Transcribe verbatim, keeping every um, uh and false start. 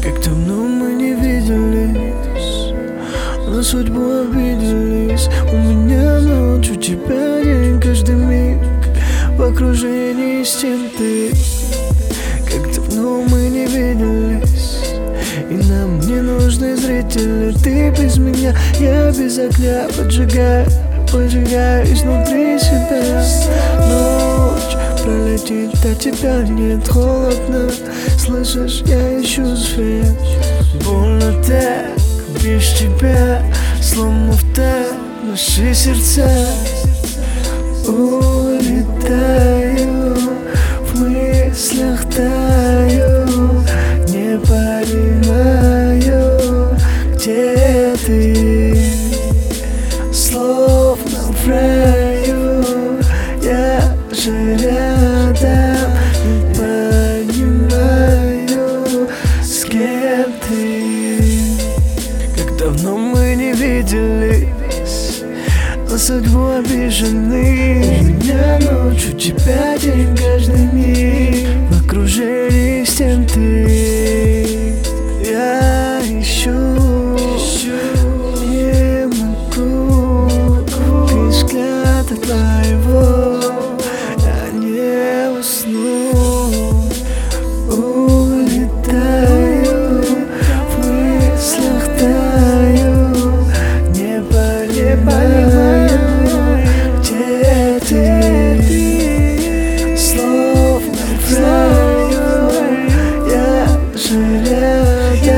Как давно мы не виделись, на судьбу обиделись. У меня ночь, у тебя день, каждый миг в окружении стен ты. Как давно мы не виделись, и нам не нужны зрители. Ты без меня, я без огня, поджигаю, поджигаю изнутри себя. Ночь пролетит, а тебя нет, холодно. Слышишь, я ищу свет. Больно так, без тебя, сломав так наши сердца. Улетаю, в мыслях таю, не понимаю, где ты. Словно в раю, я же рядом, не понимаю, с кем ты. Как давно мы не виделись, на судьбу обижены. У меня ночь, у тебя день, каждый миг в окружении стен ты. Я ищу, не могу, без взгляда твоего я не усну. Улетаю, в мыслях таю, не понимаю, где ты. Словно в раю, я же рядом,